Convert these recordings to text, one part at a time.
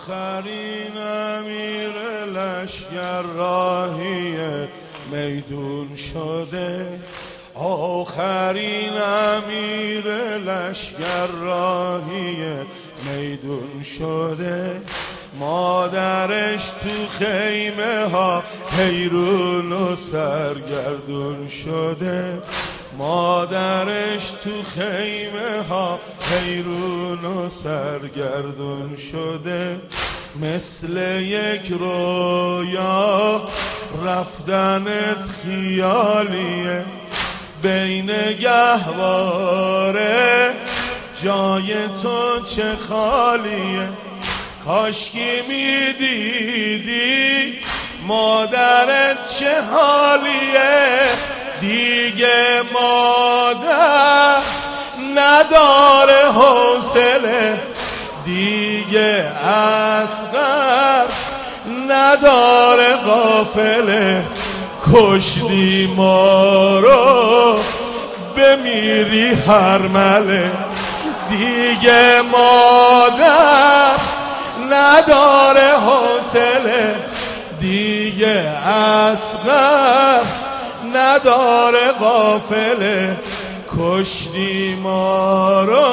آخرین امیر لشگر راهی میدون شده، آخرین امیر لشگر راهی میدون شده. مادرش تو خیمه ها حیرون و سرگردون شده، مادرش تو خیمه ها حیرون و سرگردون شده. مثل یک رویا رفتنت خیالیه، بین گهواره جای تو چه خالیه. کاشکی میدیدی مادرت چه حالیه، دیگه مادر نداره حوصله، دیگه اصغر نداره قافله. کشتی ما رو بمیری هرمله، دیگه مادر نداره حوصله، دیگه اصغر نداره قافله. کشتی ما رو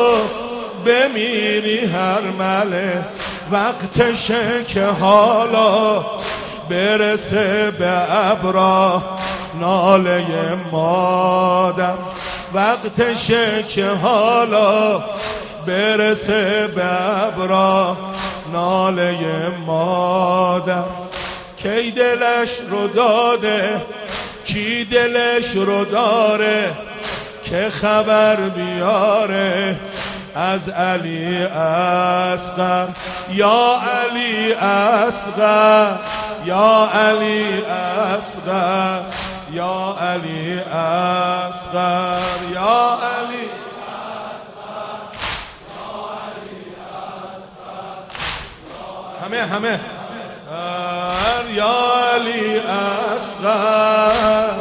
بمیری هرمله. وقتشه که حالا برسه به ابرا ناله مادر، وقتشه که حالا برسه به ابرا ناله مادر. کی دلش رو داده کی دلش رو داره، که خبر بیاره از علی اصغر. یا علی اصغر، یا علی اصغر، یا علی اصغر، یا علی همه یا علی اصغر.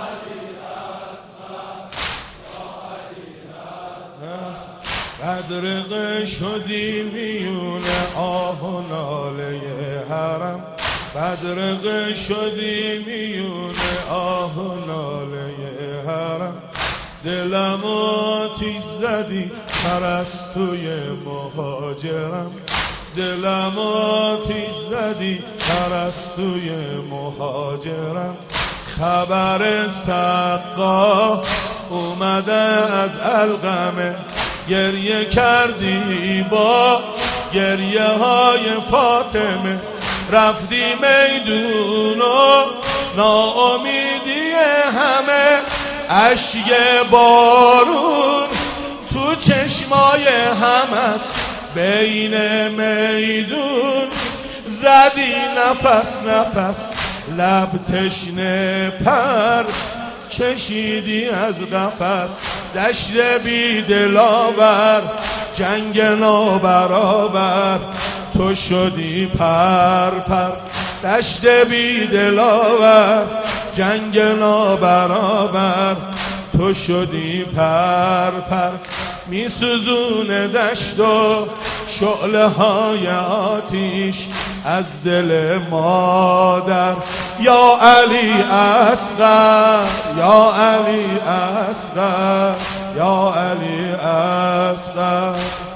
بدرقه شدی میون آه و ناله حرم، بدرقه شدی میون آه و ناله حرم. دلم آتیش زدی پرستوی مهاجرم، دلم آتیش زدی پرستوی مهاجرم. خبر سقا اومده از القمه، گریه کردی با گریه های فاطمه. رفتی میدون و ناامیدی همه، اشک بارون تو چشمای هم است. بین میدون زدی نفس نفس، لب تشنه پر کشیدی از قفس. دشت بی دلاور جنگ نابرابر، تو شدی پر پر. دشت بی دلاور جنگ نابرابر، تو شدی پر پر. می سوزونه دشت و شعله های آتیش از دل مادر. یا علی اصغر، یا علی اصغر، یا علی اصغر.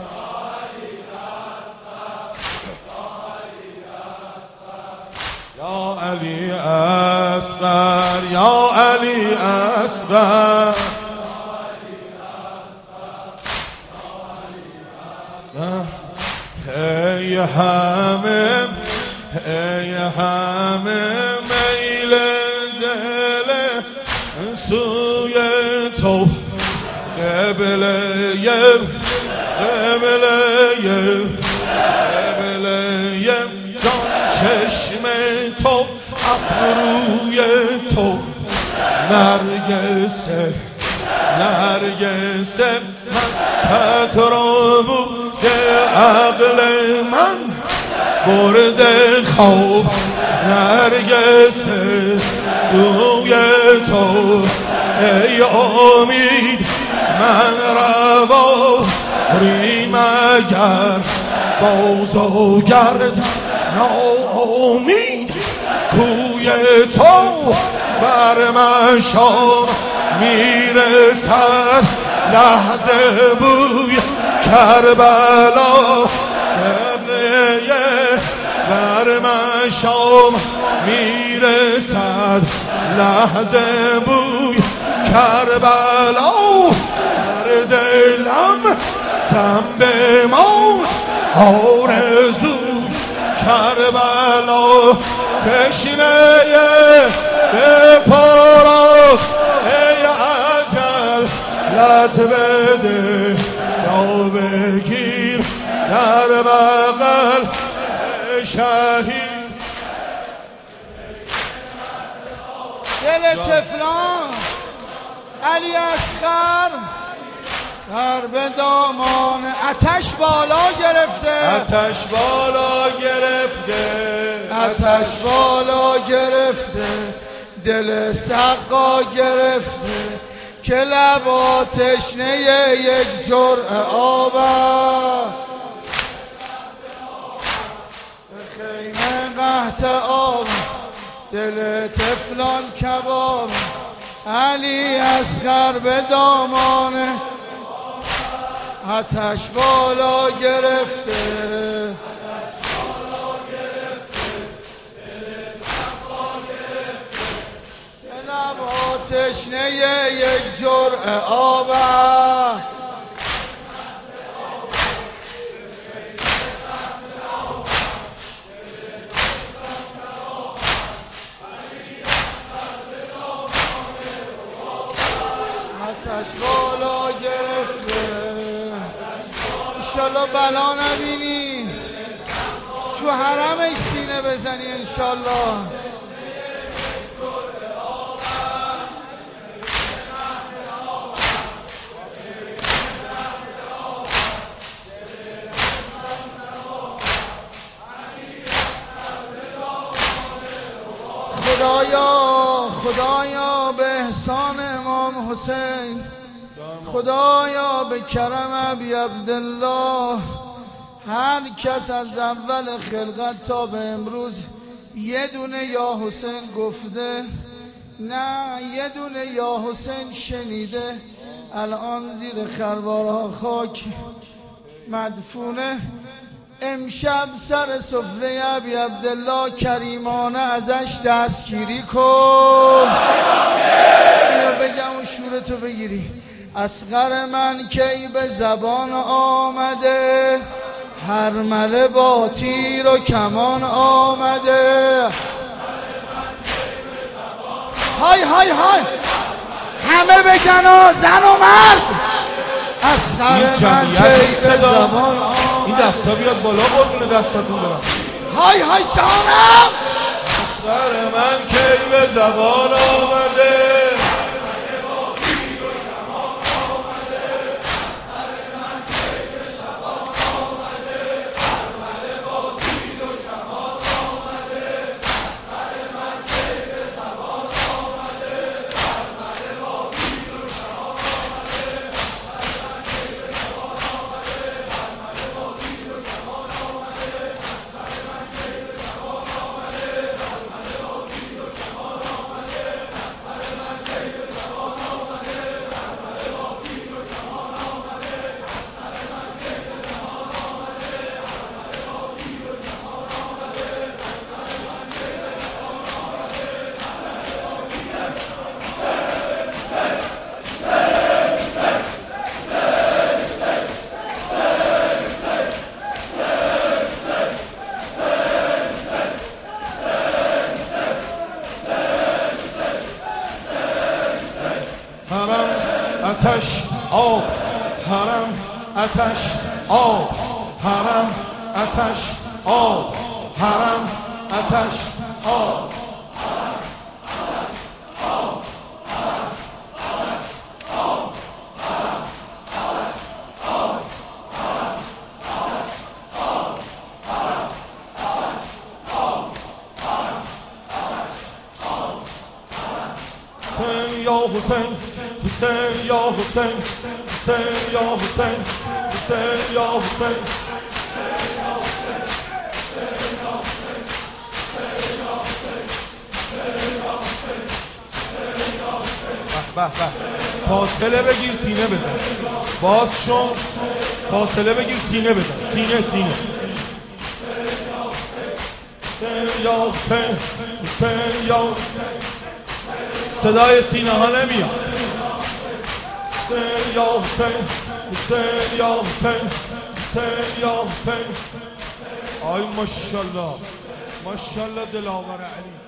یا علی اصغر، یا علی اصغر. ای همه میل دل سوی تو، قبله جان چشم تو، ابروی تو، نرگسه مستک را بوده عقل من برده خواب. نرگسه روی تو ای امید من روا ریم اگر باز گرد ناامید کوی تو بر من شام میرسد لحظه بوی کربلا بر من شام میرسد لحظه بوی کربلا در دلم سم بمان آرزو کربلا تشنه به پاراخ ای اجل لط بده یا بگیر در بغل شهید دل طفلان علی اصغر در به دامان آتش بالا گرفته آتش بالا گرفته آتش بالا گرفته دل سقا گرفته که لبا تشنه یک جرعه آب به خیمه قحط آب دل طفلان کباب علی اصغر به دامانه آتش بالا گرفته که لبا تشنه یک جرعه آب آتش بالا گرفته انشالله بلا نبینی تو حرمش سینه بزنی انشالله خدایا به احسان امام حسین خدایا به کرم ابی عبدالله هر کس از اول خلقت تا به امروز یه دونه یا حسین گفته نه یه دونه یا حسین شنیده الان زیر خروارها خاک مدفونه امشب سر سفره ابی عبدالله کریمانه ازش دستگیری کن اینو بگم و شورتو بگیری اصغر من کی به زبان آمده هرمله با تیر و کمان آمده های های های همه بگن زن و مرد اصغر من کی به زبان آمده این دستا بیاد بالا قربون دستاتون برم های های جانم اصغر من کی به زبان آمده آتش آب حرم آتش آب حرم آتش آب حرم آتش آب یا حسین حسین یا حسین حسین یا حسین حسین یا حسین به فاصله بگیر سینه بزن، باز شون، فاصله بگیر سینه بزن، سینه حسین یا حسین، حسین یا صدای سینه ها نمیاد. حسین یا حسین، حسین یا حسین، حسین یا حسین. آی ماشاءالله ماشاءالله دلاور علی.